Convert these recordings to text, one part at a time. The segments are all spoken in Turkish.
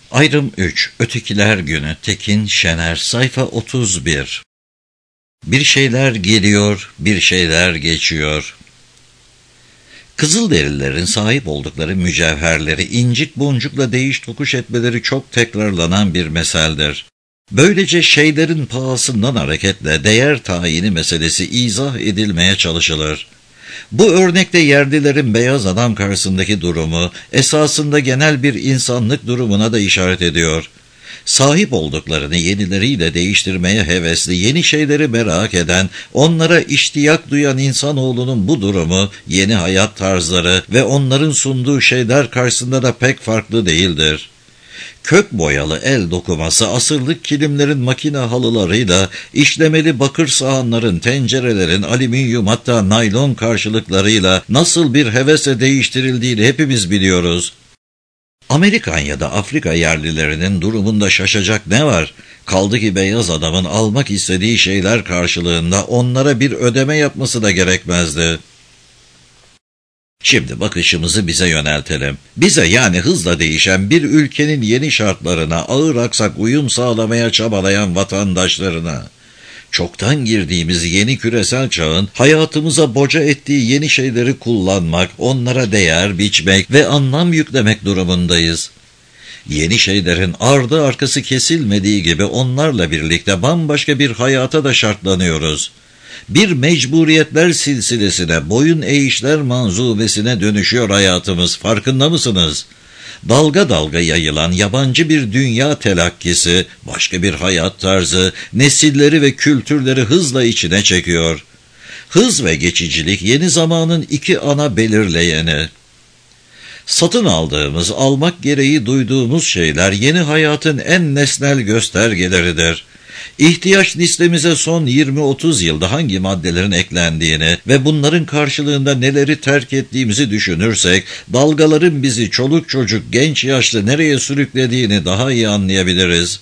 Ayrım 3. Ötekiler Günü. Tekin Şener. Sayfa 31. Bir şeyler geliyor, bir şeyler geçiyor. Kızılderililerin sahip oldukları mücevherleri incik boncukla değiş tokuş etmeleri çok tekrarlanan bir meseldir. Böylece şeylerin pahasından hareketle değer tayini meselesi izah edilmeye çalışılır. Bu örnekte yerlilerin beyaz adam karşısındaki durumu esasında genel bir insanlık durumuna da işaret ediyor. Sahip olduklarını yenileriyle değiştirmeye hevesli, yeni şeyleri merak eden, onlara iştiyak duyan insanoğlunun bu durumu, yeni hayat tarzları ve onların sunduğu şeyler karşısında da pek farklı değildir. Kök boyalı el dokuması, asırlık kilimlerin makine halılarıyla, işlemeli bakır sahanların, tencerelerin, alüminyum hatta naylon karşılıklarıyla nasıl bir hevesle değiştirildiğini hepimiz biliyoruz. Amerikan ya da Afrika yerlilerinin durumunda şaşacak ne var? Kaldı ki beyaz adamın almak istediği şeyler karşılığında onlara bir ödeme yapması da gerekmezdi. Şimdi bakışımızı bize yöneltelim. Bize, yani hızla değişen bir ülkenin yeni şartlarına ağır aksak uyum sağlamaya çabalayan vatandaşlarına, çoktan girdiğimiz yeni küresel çağın hayatımıza boca ettiği yeni şeyleri kullanmak, onlara değer biçmek ve anlam yüklemek durumundayız. Yeni şeylerin ardı arkası kesilmediği gibi onlarla birlikte bambaşka bir hayata da şartlanıyoruz. Bir mecburiyetler silsilesine, boyun eğişler manzumesine dönüşüyor hayatımız, farkında mısınız? Dalga dalga yayılan yabancı bir dünya telakkisi, başka bir hayat tarzı, nesilleri ve kültürleri hızla içine çekiyor. Hız ve geçicilik yeni zamanın iki ana belirleyeni. Satın aldığımız, almak gereği duyduğumuz şeyler yeni hayatın en nesnel göstergeleridir. İhtiyaç listemize son 20-30 yılda hangi maddelerin eklendiğini ve bunların karşılığında neleri terk ettiğimizi düşünürsek, dalgaların bizi çoluk çocuk, genç yaşlı nereye sürüklediğini daha iyi anlayabiliriz.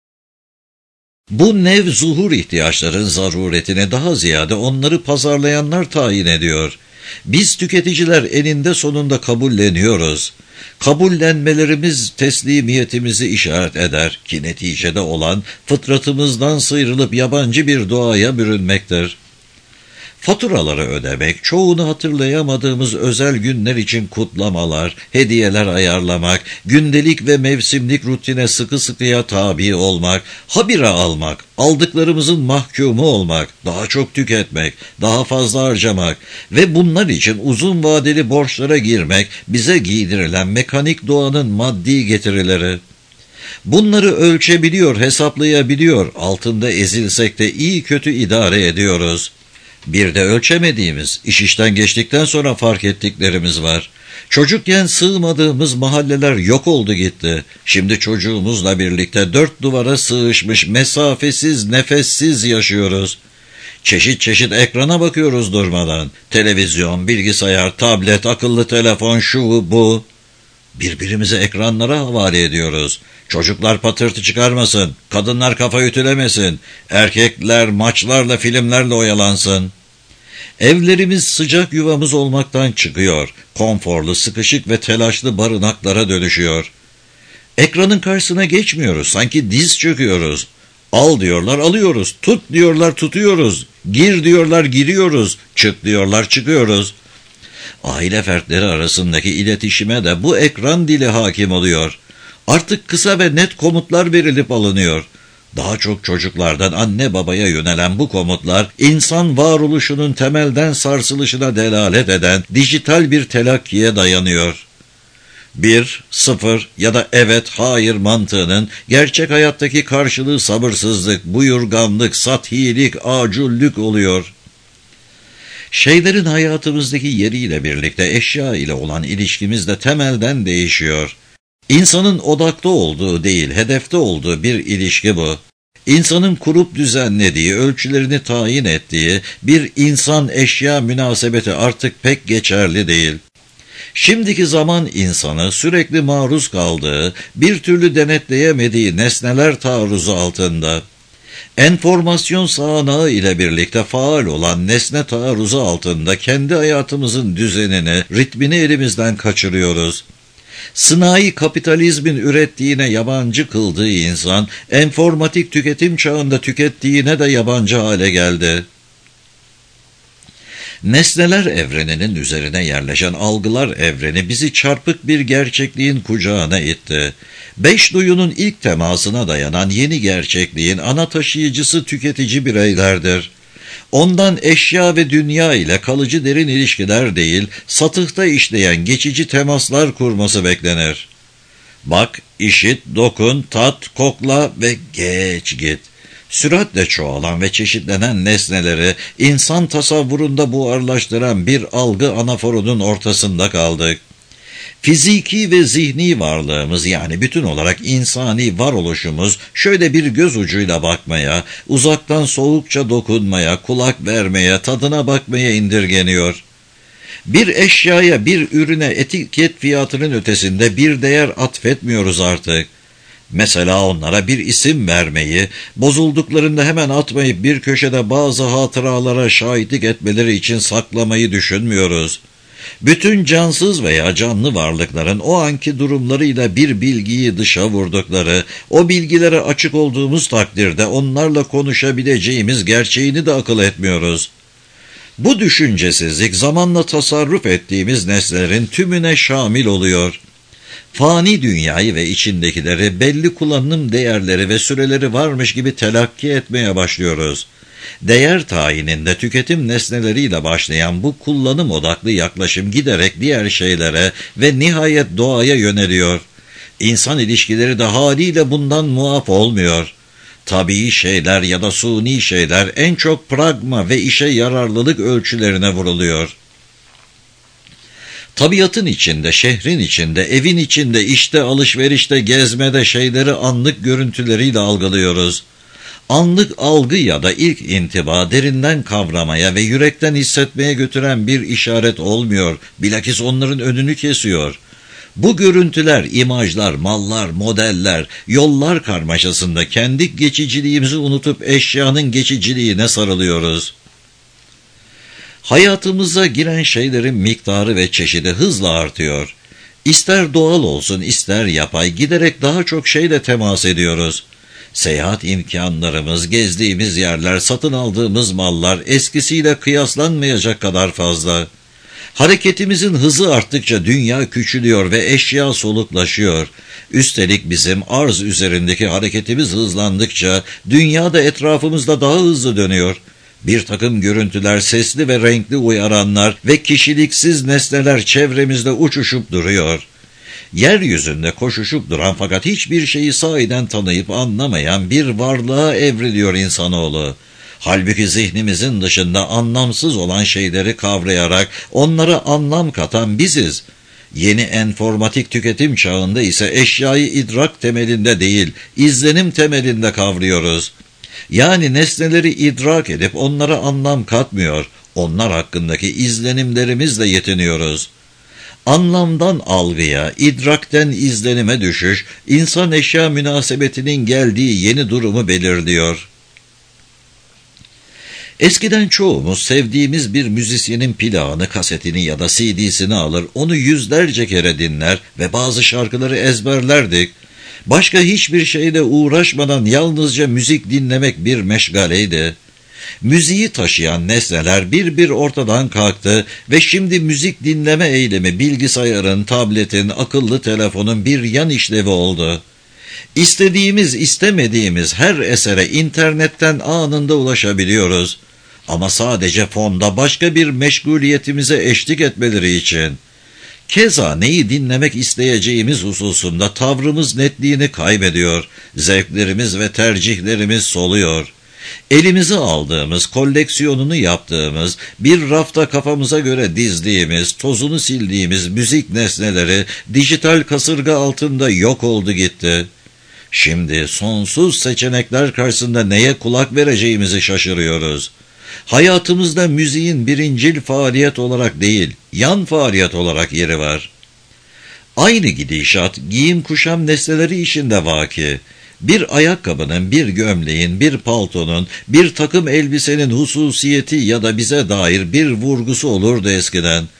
Bu nev zuhur ihtiyaçların zaruretine daha ziyade onları pazarlayanlar tayin ediyor. Biz tüketiciler eninde sonunda kabulleniyoruz. Kabullenmelerimiz teslimiyetimizi işaret eder ki neticede olan fıtratımızdan sıyrılıp yabancı bir doğaya bürünmektir. Faturaları ödemek, çoğunu hatırlayamadığımız özel günler için kutlamalar, hediyeler ayarlamak, gündelik ve mevsimlik rutine sıkı sıkıya tabi olmak, habire almak, aldıklarımızın mahkumu olmak, daha çok tüketmek, daha fazla harcamak ve bunlar için uzun vadeli borçlara girmek bize giydirilen mekanik doğanın maddi getirileri. Bunları ölçebiliyor, hesaplayabiliyor, altında ezilsek de iyi kötü idare ediyoruz. Bir de ölçemediğimiz, iş işten geçtikten sonra fark ettiklerimiz var. Çocukken sığmadığımız mahalleler yok oldu gitti. Şimdi çocuğumuzla birlikte dört duvara sığışmış, mesafesiz, nefessiz yaşıyoruz. Çeşit çeşit ekrana bakıyoruz durmadan. Televizyon, bilgisayar, tablet, akıllı telefon, şu bu. Birbirimize ekranlara havale ediyoruz. Çocuklar patırtı çıkarmasın, kadınlar kafa ütülemesin, erkekler maçlarla, filmlerle oyalansın. Evlerimiz sıcak yuvamız olmaktan çıkıyor, konforlu, sıkışık ve telaşlı barınaklara dönüşüyor. Ekranın karşısına geçmiyoruz, sanki diz çöküyoruz. Al diyorlar, alıyoruz, tut diyorlar, tutuyoruz, gir diyorlar, giriyoruz, çık diyorlar, çıkıyoruz. Aile fertleri arasındaki iletişime de bu ekran dili hakim oluyor. Artık kısa ve net komutlar verilip alınıyor. Daha çok çocuklardan anne babaya yönelen bu komutlar, insan varoluşunun temelden sarsılışına delalet eden dijital bir telakkiye dayanıyor. 1, 0 ya da evet, hayır mantığının gerçek hayattaki karşılığı sabırsızlık, buyurganlık, sathilik, acullük oluyor. Şeylerin hayatımızdaki yeriyle birlikte eşya ile olan ilişkimiz de temelden değişiyor. İnsanın odakta olduğu değil, hedefte olduğu bir ilişki bu. İnsanın kurup düzenlediği, ölçülerini tayin ettiği bir insan-eşya münasebeti artık pek geçerli değil. Şimdiki zaman insanı sürekli maruz kaldığı, bir türlü denetleyemediği nesneler taarruzu altında. Enformasyon sahanağı ile birlikte faal olan nesne taarruzu altında kendi hayatımızın düzenini, ritmini elimizden kaçırıyoruz. Sınai kapitalizmin ürettiğine yabancı kıldığı insan, enformatik tüketim çağında tükettiğine de yabancı hale geldi. Nesneler evreninin üzerine yerleşen algılar evreni bizi çarpık bir gerçekliğin kucağına itti. Beş duyunun ilk temasına dayanan yeni gerçekliğin ana taşıyıcısı tüketici bireylerdir. Ondan eşya ve dünya ile kalıcı derin ilişkiler değil, satıhta işleyen geçici temaslar kurması beklenir. Bak, işit, dokun, tat, kokla ve geç git. Süratle çoğalan ve çeşitlenen nesneleri insan tasavvurunda buharlaştıran bir algı anaforunun ortasında kaldık. Fiziki ve zihni varlığımız, yani bütün olarak insani varoluşumuz şöyle bir göz ucuyla bakmaya, uzaktan soğukça dokunmaya, kulak vermeye, tadına bakmaya indirgeniyor. Bir eşyaya, bir ürüne etiket fiyatının ötesinde bir değer atfetmiyoruz artık. Mesela onlara bir isim vermeyi, bozulduklarında hemen atmayıp bir köşede bazı hatıralara şahitlik etmeleri için saklamayı düşünmüyoruz. Bütün cansız veya canlı varlıkların o anki durumlarıyla bir bilgiyi dışa vurdukları, o bilgilere açık olduğumuz takdirde onlarla konuşabileceğimiz gerçeğini de akıl etmiyoruz. Bu düşüncesizlik zamanla tasarruf ettiğimiz nesnelerin tümüne şamil oluyor. Fani dünyayı ve içindekileri belli kullanım değerleri ve süreleri varmış gibi telakki etmeye başlıyoruz. Değer tayininde tüketim nesneleriyle başlayan bu kullanım odaklı yaklaşım giderek diğer şeylere ve nihayet doğaya yöneliyor. İnsan ilişkileri de haliyle bundan muaf olmuyor. Tabii şeyler ya da suni şeyler en çok pragma ve işe yararlılık ölçülerine vuruluyor. Tabiatın içinde, şehrin içinde, evin içinde, işte, alışverişte, gezmede şeyleri anlık görüntüleriyle algılıyoruz. Anlık algı ya da ilk intiba derinden kavramaya ve yürekten hissetmeye götüren bir işaret olmuyor, bilakis onların önünü kesiyor. Bu görüntüler, imajlar, mallar, modeller, yollar karmaşasında kendi geçiciliğimizi unutup eşyanın geçiciliğine sarılıyoruz. Hayatımıza giren şeylerin miktarı ve çeşidi hızla artıyor. İster doğal olsun ister yapay giderek daha çok şeyle temas ediyoruz. Seyahat imkanlarımız, gezdiğimiz yerler, satın aldığımız mallar eskisiyle kıyaslanmayacak kadar fazla. Hareketimizin hızı arttıkça dünya küçülüyor ve eşya soluklaşıyor. Üstelik bizim arz üzerindeki hareketimiz hızlandıkça dünya da etrafımızda daha hızlı dönüyor. Bir takım görüntüler, sesli ve renkli uyaranlar ve kişiliksiz nesneler çevremizde uçuşup duruyor. Yeryüzünde koşuşup duran fakat hiçbir şeyi sahiden tanıyıp anlamayan bir varlığa evriliyor insanoğlu. Halbuki zihnimizin dışında anlamsız olan şeyleri kavrayarak onlara anlam katan biziz. Yeni enformatik tüketim çağında ise eşyayı idrak temelinde değil, izlenim temelinde kavruyoruz. Yani nesneleri idrak edip onlara anlam katmıyor, onlar hakkındaki izlenimlerimizle yetiniyoruz. Anlamdan algıya, idrakten izlenime düşüş, insan eşya münasebetinin geldiği yeni durumu belirliyor. Eskiden çoğumuz sevdiğimiz bir müzisyenin plağını, kasetini ya da CD'sini alır, onu yüzlerce kere dinler ve bazı şarkıları ezberlerdik. Başka hiçbir şeyle uğraşmadan yalnızca müzik dinlemek bir meşgaleydi. Müziği taşıyan nesneler bir bir ortadan kalktı ve şimdi müzik dinleme eylemi bilgisayarın, tabletin, akıllı telefonun bir yan işlevi oldu. İstediğimiz, istemediğimiz her esere internetten anında ulaşabiliyoruz. Ama sadece fonda başka bir meşguliyetimize eşlik etmeleri için. Keza neyi dinlemek isteyeceğimiz hususunda tavrımız netliğini kaybediyor, zevklerimiz ve tercihlerimiz soluyor. Elimize aldığımız, koleksiyonunu yaptığımız, bir rafta kafamıza göre dizdiğimiz, tozunu sildiğimiz müzik nesneleri dijital kasırga altında yok oldu gitti. Şimdi sonsuz seçenekler karşısında neye kulak vereceğimizi şaşırıyoruz. Hayatımızda müziğin birincil faaliyet olarak değil, yan faaliyet olarak yeri var. Aynı gidişat giyim kuşam nesneleri işinde vaki. Bir ayakkabının, bir gömleğin, bir paltonun, bir takım elbisenin hususiyeti ya da bize dair bir vurgusu olurdu eskiden.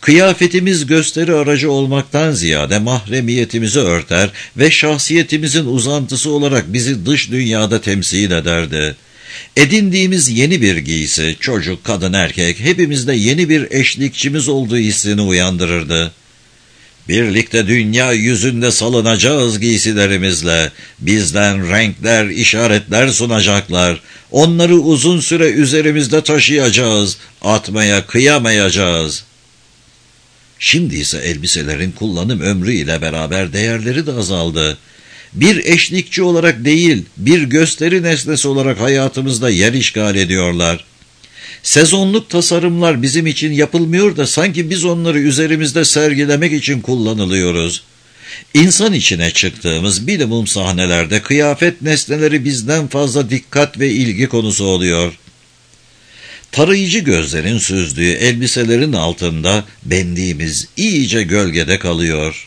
Kıyafetimiz gösteri aracı olmaktan ziyade mahremiyetimizi örter ve şahsiyetimizin uzantısı olarak bizi dış dünyada temsil ederdi. Edindiğimiz yeni bir giysi, çocuk, kadın, erkek, hepimizde yeni bir eşlikçimiz olduğu hissini uyandırırdı. Birlikte dünya yüzünde salınacağız giysilerimizle, bizden renkler, işaretler sunacaklar, onları uzun süre üzerimizde taşıyacağız, atmaya kıyamayacağız. Şimdi ise elbiselerin kullanım ömrü ile beraber değerleri de azaldı. Bir eşlikçi olarak değil, bir gösteri nesnesi olarak hayatımızda yer işgal ediyorlar. Sezonluk tasarımlar bizim için yapılmıyor da sanki biz onları üzerimizde sergilemek için kullanılıyoruz. İnsan içine çıktığımız bilumum sahnelerde kıyafet nesneleri bizden fazla dikkat ve ilgi konusu oluyor. Tarayıcı gözlerin süzdüğü elbiselerin altında benliğimiz iyice gölgede kalıyor.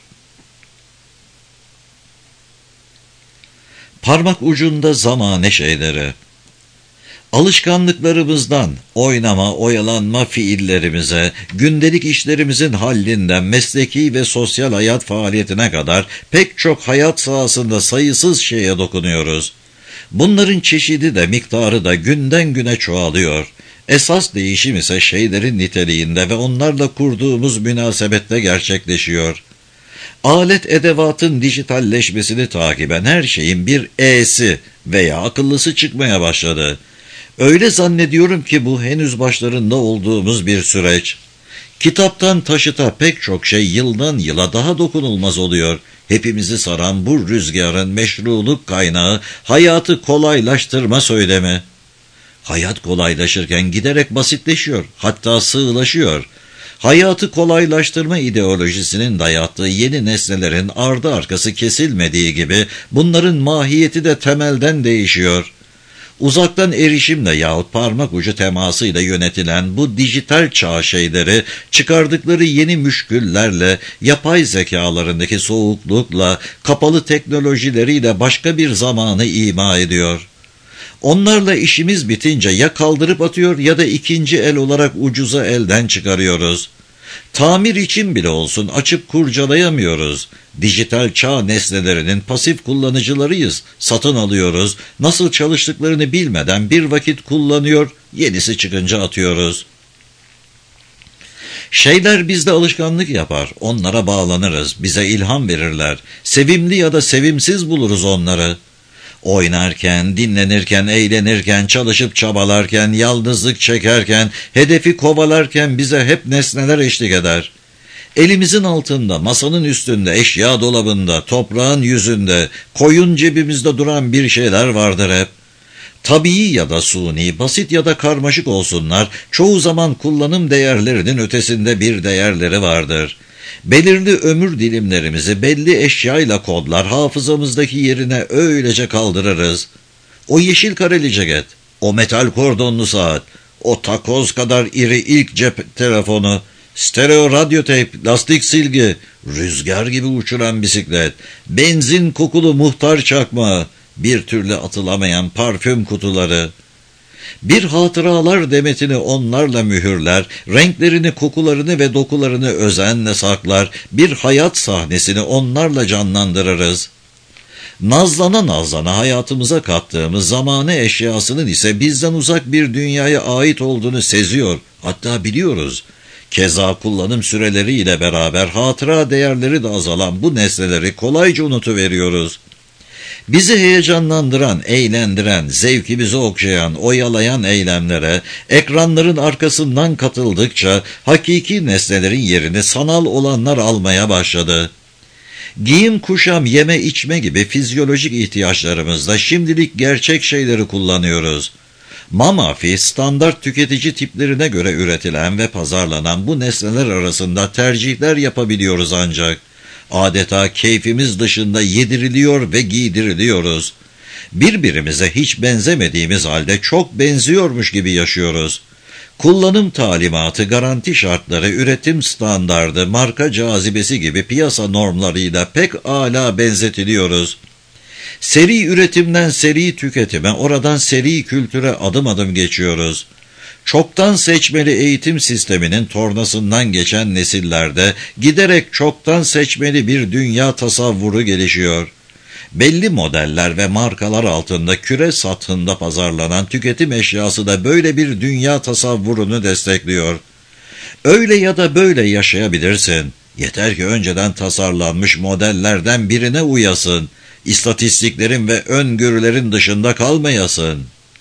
Parmak ucunda zamane şeyleri. Alışkanlıklarımızdan, oynama, oyalanma fiillerimize, gündelik işlerimizin hallinden mesleki ve sosyal hayat faaliyetine kadar pek çok hayat sahasında sayısız şeye dokunuyoruz. Bunların çeşidi de miktarı da günden güne çoğalıyor. Esas değişim ise şeylerin niteliğinde ve onlarla kurduğumuz münasebette gerçekleşiyor. Alet edevatın dijitalleşmesini takiben her şeyin bir E'si veya akıllısı çıkmaya başladı. Öyle zannediyorum ki bu henüz başlarında olduğumuz bir süreç. Kitaptan taşıta pek çok şey yıldan yıla daha dokunulmaz oluyor. Hepimizi saran bu rüzgarın meşruluk kaynağı hayatı kolaylaştırma söylemi. Hayat kolaylaşırken giderek basitleşiyor, hatta sığlaşıyor. Hayatı kolaylaştırma ideolojisinin dayattığı yeni nesnelerin ardı arkası kesilmediği gibi bunların mahiyeti de temelden değişiyor. Uzaktan erişimle yahut parmak ucu temasıyla yönetilen bu dijital çağ şeyleri çıkardıkları yeni müşküllerle, yapay zekalarındaki soğuklukla, kapalı teknolojileriyle başka bir zamanı ima ediyor. Onlarla işimiz bitince ya kaldırıp atıyor ya da ikinci el olarak ucuza elden çıkarıyoruz. Tamir için bile olsun açıp kurcalayamıyoruz. Dijital çağ nesnelerinin pasif kullanıcılarıyız. Satın alıyoruz. Nasıl çalıştıklarını bilmeden bir vakit kullanıyor, yenisi çıkınca atıyoruz. Şeyler bizde alışkanlık yapar. Onlara bağlanırız. Bize ilham verirler. Sevimli ya da sevimsiz buluruz onları. Oynarken, dinlenirken, eğlenirken, çalışıp çabalarken, yalnızlık çekerken, hedefi kovalarken bize hep nesneler eşlik eder. Elimizin altında, masanın üstünde, eşya dolabında, toprağın yüzünde, koyun cebimizde duran bir şeyler vardır hep. Tabii ya da suni, basit ya da karmaşık olsunlar, çoğu zaman kullanım değerlerinin ötesinde bir değerleri vardır. Belirli ömür dilimlerimizi belli eşyayla kodlar, hafızamızdaki yerine öylece kaldırırız. O yeşil kareli ceket, o metal kordonlu saat, o takoz kadar iri ilk cep telefonu, stereo radyo teyp, lastik silgi, rüzgar gibi uçuran bisiklet, benzin kokulu muhtar çakma, bir türlü atılamayan parfüm kutuları. Bir hatıralar demetini onlarla mühürler, renklerini, kokularını ve dokularını özenle saklar, bir hayat sahnesini onlarla canlandırırız. Nazlana nazlana hayatımıza kattığımız zamane eşyasının ise bizden uzak bir dünyaya ait olduğunu seziyor, hatta biliyoruz. Keza kullanım süreleriyle beraber hatıra değerleri de azalan bu nesneleri kolayca unutuveriyoruz. Bizi heyecanlandıran, eğlendiren, zevkimizi okşayan, oyalayan eylemlere, ekranların arkasından katıldıkça hakiki nesnelerin yerini sanal olanlar almaya başladı. Giyim, kuşam, yeme, içme gibi fizyolojik ihtiyaçlarımızda şimdilik gerçek şeyleri kullanıyoruz. Mamafi, standart tüketici tiplerine göre üretilen ve pazarlanan bu nesneler arasında tercihler yapabiliyoruz ancak. Adeta keyfimiz dışında yediriliyor ve giydiriliyoruz. Birbirimize hiç benzemediğimiz halde çok benziyormuş gibi yaşıyoruz. Kullanım talimatı, garanti şartları, üretim standardı, marka cazibesi gibi piyasa normlarıyla pek âlâ benzetiliyoruz. Seri üretimden seri tüketime, oradan seri kültüre adım adım geçiyoruz. Çoktan seçmeli eğitim sisteminin tornasından geçen nesillerde giderek çoktan seçmeli bir dünya tasavvuru gelişiyor. Belli modeller ve markalar altında küre sathında pazarlanan tüketim eşyası da böyle bir dünya tasavvurunu destekliyor. Öyle ya da böyle yaşayabilirsin. Yeter ki önceden tasarlanmış modellerden birine uyasın. İstatistiklerin ve öngörülerin dışında kalmayasın.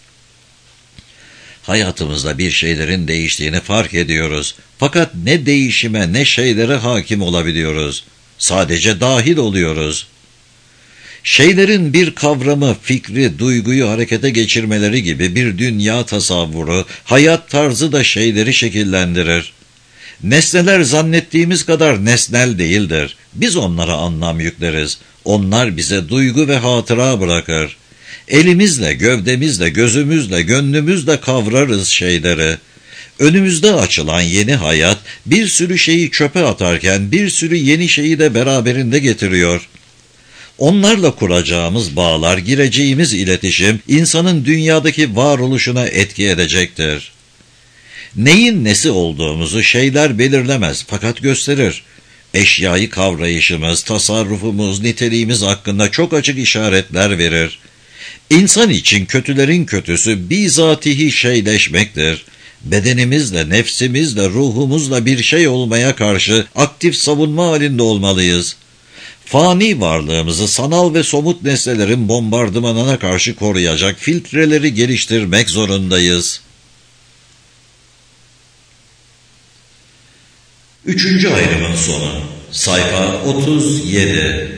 Hayatımızda bir şeylerin değiştiğini fark ediyoruz. Fakat ne değişime ne şeylere hakim olabiliyoruz. Sadece dahil oluyoruz. Şeylerin bir kavramı, fikri, duyguyu harekete geçirmeleri gibi bir dünya tasavvuru, hayat tarzı da şeyleri şekillendirir. Nesneler zannettiğimiz kadar nesnel değildir. Biz onlara anlam yükleriz. Onlar bize duygu ve hatıra bırakır. Elimizle, gövdemizle, gözümüzle, gönlümüzle kavrarız şeyleri. Önümüzde açılan yeni hayat bir sürü şeyi çöpe atarken bir sürü yeni şeyi de beraberinde getiriyor. Onlarla kuracağımız bağlar, gireceğimiz iletişim insanın dünyadaki varoluşuna etki edecektir. Neyin nesi olduğumuzu şeyler belirlemez fakat gösterir. Eşyayı kavrayışımız, tasarrufumuz, niteliğimiz hakkında çok açık işaretler verir. İnsan için kötülerin kötüsü bizatihi şeyleşmektir. Bedenimizle, nefsimizle, ruhumuzla bir şey olmaya karşı aktif savunma halinde olmalıyız. Fani varlığımızı sanal ve somut nesnelerin bombardımanına karşı koruyacak filtreleri geliştirmek zorundayız. 3. ayrımın sonu. Sayfa 37.